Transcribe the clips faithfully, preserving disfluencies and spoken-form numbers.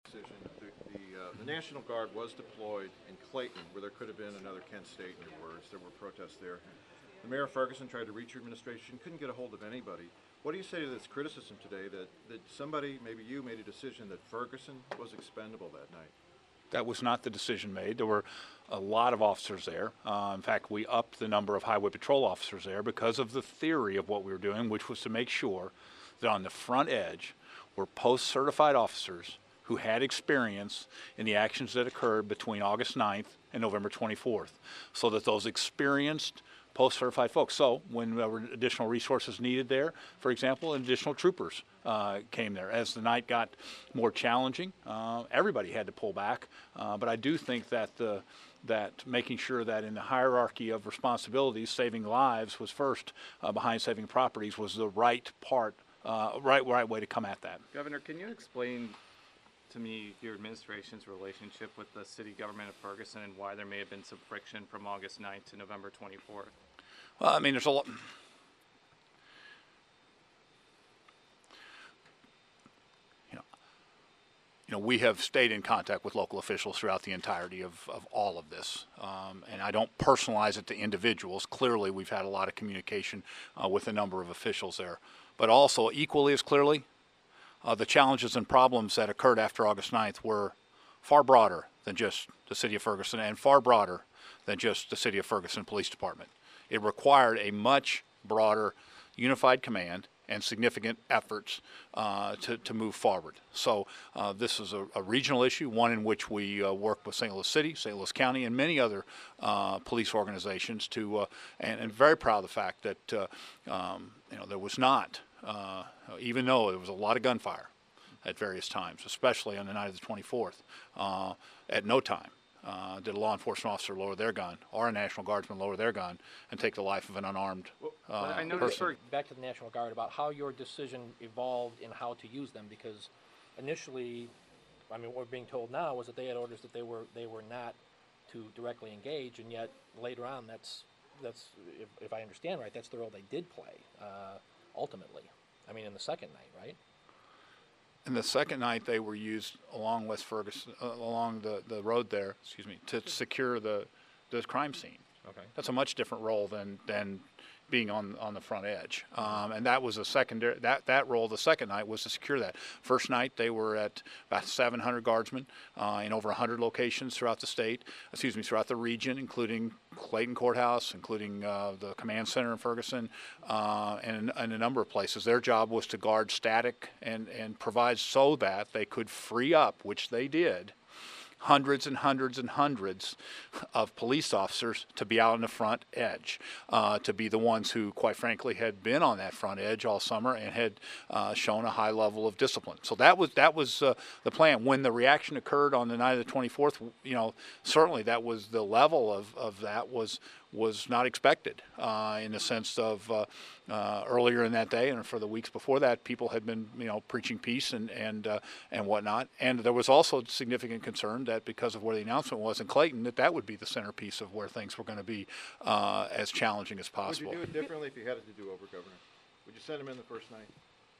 decision. The, the, uh, the National Guard was deployed in Clayton, where there could have been another Kent State, in your words. There were protests there. The Mayor of Ferguson tried to reach your administration, couldn't get a hold of anybody. What do you say to this criticism today that, that somebody, maybe you, made a decision that Ferguson was expendable that night? That was not the decision made. There were a lot of officers there. Uh, in fact, we upped the number of highway patrol officers there because of the theory of what we were doing, which was to make sure that on the front edge were post-certified officers who had experience in the actions that occurred between August ninth and November twenty-fourth, so that those experienced post-certified folks. So when there were additional resources needed there, for example, additional troopers uh, came there. As the night got more challenging, uh, everybody had to pull back. Uh, but I do think that the that making sure that in the hierarchy of responsibilities, saving lives was first uh, behind saving properties was the right part, uh, right right way to come at that. Governor, can you explain to me your administration's relationship with the city government of Ferguson and why there may have been some friction from August ninth to November twenty-fourth? Well, I mean, there's a lot. You know, you know, we have stayed in contact with local officials throughout the entirety of, of all of this. Um, and I don't personalize it to individuals. Clearly, we've had a lot of communication uh, with a number of officials there. But also, equally as clearly, uh, the challenges and problems that occurred after August ninth were far broader than just the city of Ferguson and far broader than just the city of Ferguson Police Department. It required a much broader unified command and significant efforts uh, to, to move forward. So uh, this is a, a regional issue, one in which we uh, work with Saint Louis City, Saint Louis County, and many other uh, police organizations to, uh, and, and very proud of the fact that uh, um, you know, there was not, uh, even though there was a lot of gunfire at various times, especially on the night of the twenty-fourth, uh, at no time Uh, did a law enforcement officer lower their gun or a National Guardsman lower their gun and take the life of an unarmed uh, I know person. Back to the National Guard, about how your decision evolved in how to use them, because initially, I mean, what we're being told now was that they had orders that they were they were not to directly engage, and yet later on, that's that's if, if I understand right, that's the role they did play uh, ultimately. I mean, in the second night, right? And the second night they were used along West Ferguson, uh, along the, the road there, excuse me, to secure the, the crime scene. Okay. That's a much different role than, than being on, on the front edge. Um, and that was a secondary, that, that role the second night was to secure that. First night they were at about seven hundred guardsmen uh, in over one hundred locations throughout the state, excuse me, throughout the region, including Clayton Courthouse, including uh, the command center in Ferguson, uh, and, and a number of places. Their job was to guard static and, and provide so that they could free up, which they did, hundreds and hundreds and hundreds of police officers to be out on the front edge, uh, to be the ones who, quite frankly, had been on that front edge all summer and had uh, shown a high level of discipline. So that was that was uh, the plan. When the reaction occurred on the night of the twenty-fourth, you know, certainly that was the level of, of that was was not expected uh, in the sense of uh, uh, earlier in that day and for the weeks before that, people had been, you know, preaching peace and and uh, and whatnot. And there was also significant concern that because of where the announcement was in Clayton, that that would be the centerpiece of where things were going to be uh, as challenging as possible. Would you do it differently if you had it to do over, Governor? Would you send him in the first night?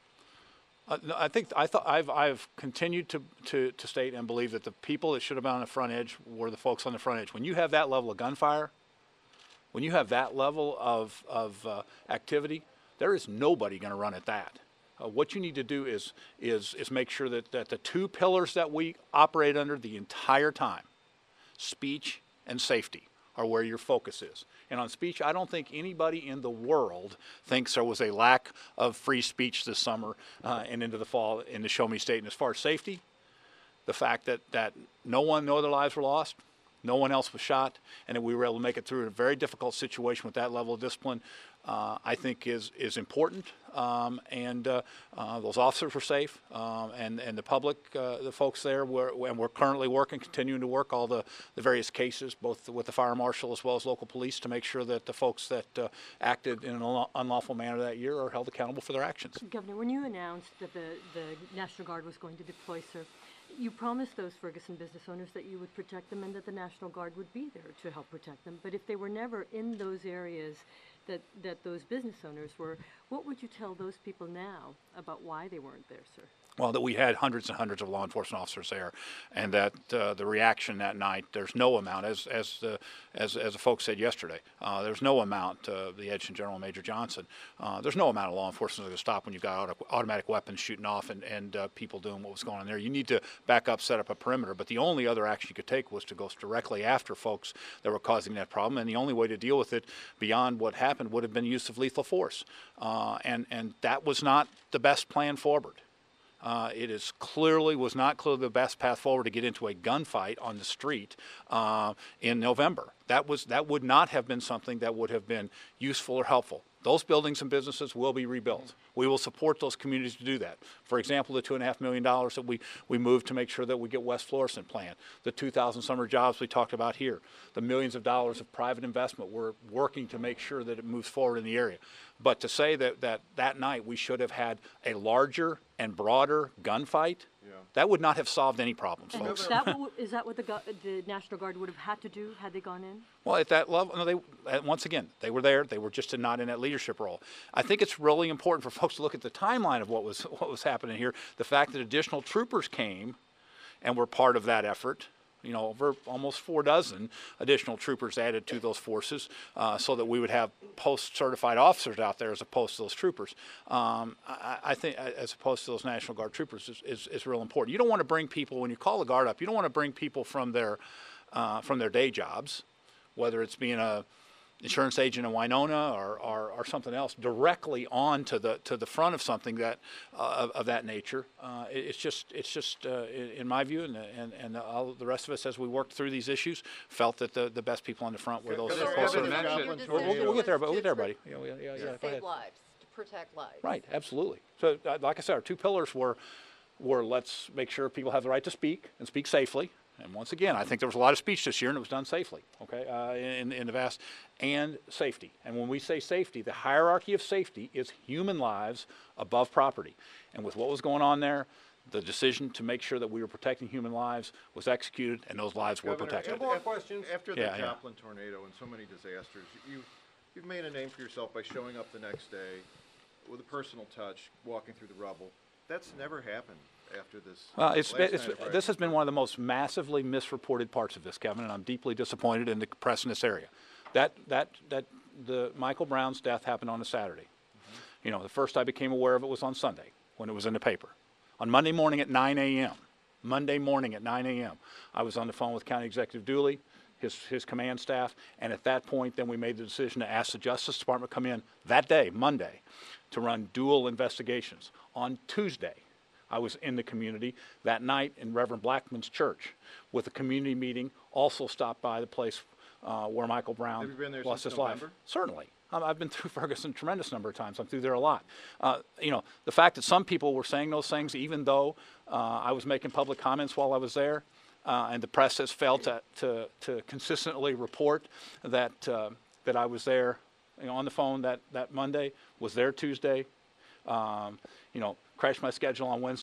Uh, no, I think I thought I've I've continued to, to to state and believe that the people that should have been on the front edge were the folks on the front edge. When you have that level of gunfire, when you have that level of, of uh, activity, there is nobody going to run at that. Uh, what you need to do is, is, is make sure that, that the two pillars that we operate under the entire time, speech and safety, are where your focus is. And on speech, I don't think anybody in the world thinks there was a lack of free speech this summer uh, and into the fall in the Show Me State. And as far as safety, the fact that, that no one, no other lives were lost, no one else was shot, and that we were able to make it through a very difficult situation with that level of discipline, uh, I think is is important. Um, and uh, uh, those officers were safe, um, and and the public, uh, the folks there, were, and we're currently working, continuing to work all the, the various cases, both with the fire marshal as well as local police, to make sure that the folks that uh, acted in an unlawful manner that year are held accountable for their actions. Governor, when you announced that the, the National Guard was going to deploy, sir, you promised those Ferguson business owners that you would protect them and that the National Guard would be there to help protect them. But if they were never in those areas that, that those business owners were, what would you tell those people now about why they weren't there, sir? Well, that we had hundreds and hundreds of law enforcement officers there, and that uh, the reaction that night, there's no amount, as as the as as the folks said yesterday, uh, there's no amount. Uh, the Adjutant General Major Johnson, uh, there's no amount of law enforcement going to stop when you've got auto, automatic weapons shooting off and and uh, people doing what was going on there. You need to back up, set up a perimeter. But the only other action you could take was to go directly after folks that were causing that problem, and the only way to deal with it beyond what happened would have been use of lethal force, uh, and and that was not the best plan forward. Uh, it is clearly was not clearly the best path forward to get into a gunfight on the street uh, in November. That was that would not have been something that would have been useful or helpful. Those buildings and businesses will be rebuilt. We will support those communities to do that. For example, the two and a half million dollars that we, we moved to make sure that we get West Florissant planned, the two thousand summer jobs we talked about here, the millions of dollars of private investment, we're working to make sure that it moves forward in the area. But to say that that, that night we should have had a larger and broader gunfight, Yeah. that would not have solved any problems, And folks. is that what, is that what the, gu- the National Guard would have had to do had they gone in? Well, at that level, no, they uh, once again they were there. They were just not in that leadership role. I think it's really important for folks to look at the timeline of what was what was happening here. The fact that additional troopers came and were part of that effort. You know, over almost four dozen additional troopers added to those forces, uh, so that we would have post-certified officers out there as opposed to those troopers. Um, I, I think, as opposed to those National Guard troopers, is, is, is real important. You don't want to bring people when you call the Guard up. You don't want to bring people from their uh, from their day jobs, whether it's being a insurance agent in Winona or, or, or something else, directly on to the to the front of something that uh, of, of that nature. Uh, it, it's just it's just uh, in, in my view, and and, and all the rest of us, as we worked through these issues, felt that the, the best people on the front were those. Is there those evidence, mentioned- Joplin, we'll, we'll, we'll get there, but we'll get there, To- buddy. Yeah, yeah, yeah, yeah, go Save ahead. lives, to protect lives. Right, absolutely. So, uh, like I said, our two pillars were, were let's make sure people have the right to speak and speak safely. And once again, I think there was a lot of speech this year, and it was done safely. Okay, uh, in in the vast and safety. And when we say safety, the hierarchy of safety is human lives above property. And with what was going on there, the decision to make sure that we were protecting human lives was executed, and those lives were Governor, protected. after- Questions? After the Yeah, yeah. Joplin tornado and so many disasters, you, you've made a name for yourself by showing up the next day with a personal touch, walking through the rubble. That's never happened after this. Well, it's, last it's, night of this has Brighton. been one of the most massively misreported parts of this, Kevin, and I'm deeply disappointed in the press in this area. That, that, that, the Michael Brown's death happened on a Saturday. You know, the first I became aware of it was on Sunday, when it was in the paper. On Monday morning at nine A M, Monday morning at nine A M, I was on the phone with County Executive Dooley, his, his command staff, and at that point, then we made the decision to ask the Justice Department to come in that day, Monday, to run dual investigations. On Tuesday, I was in the community that night in Reverend Blackman's church with a community meeting, also stopped by the place uh, where Michael Brown Have you been there lost since his life. November? Certainly. Um, I've been through Ferguson a tremendous number of times. I'm through there a lot. Uh, you know, the fact that some people were saying those things, even though uh, I was making public comments while I was there, uh, and the press has failed to, to, to consistently report that, uh, that I was there, you know, on the phone that, that Monday, was there Tuesday, um, you know, crashed my schedule on Wednesday.